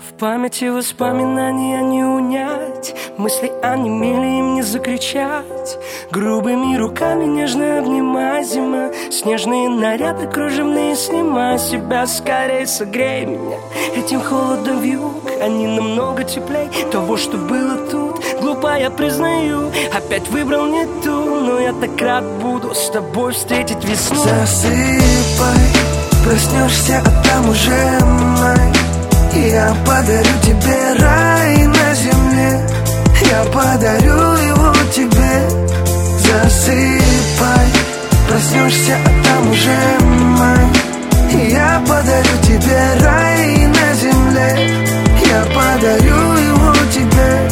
В памяти воспоминания не унять, мысли онемели, им не закричать. Грубыми руками нежно обнимай, зима. Снежные наряды кружевные снимай. Себя скорей согрей меня этим холодом вьюг. Они намного теплей того, что было тут. Глупо я признаю, опять выбрал не ту. Но я так рад буду с тобой встретить весну. Засыпай, проснешься, а там уже май. Я подарю тебе рай на земле. Я подарю его тебе. Засыпай, проснешься, а там уже май. Я подарю тебе рай на земле. Я подарю его тебе.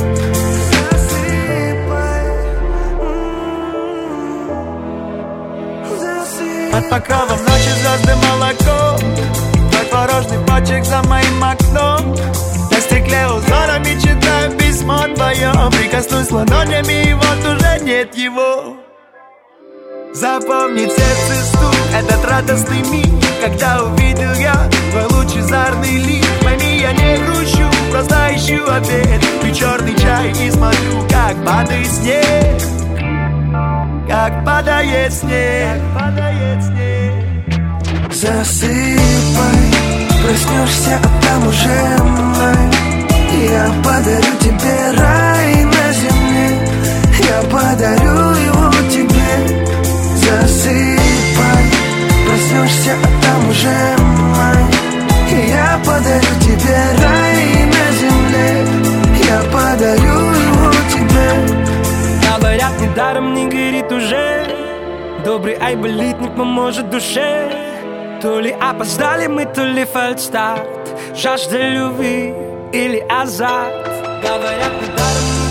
Засыпай. Под покровом ночи звезды молоко. Творожный почек за моим окном. На стекле узорами читаю письмо твое. Прикоснусь ладонями, и вот уже нет его. Запомнить сердце стук, этот радостный миг, когда увидел я твой лучезарный лик. Пойми, я не грущу, просто ищу ответ. Пью черный чай и смотрю, как падает снег. Как падает снег, как падает снег. Засыпай, проснешься, а там уже май. Я подарю тебе рай на земле. Я подарю его тебе. Засыпай, проснешься, а там уже май. Я подарю тебе рай на земле. Я подарю его тебе. Говорят, недаром не горит уже. Добрый айболит не поможет душе. То ли опоздали мы, то ли фальстарт. Жажда любви или азарт. Говорят, недаром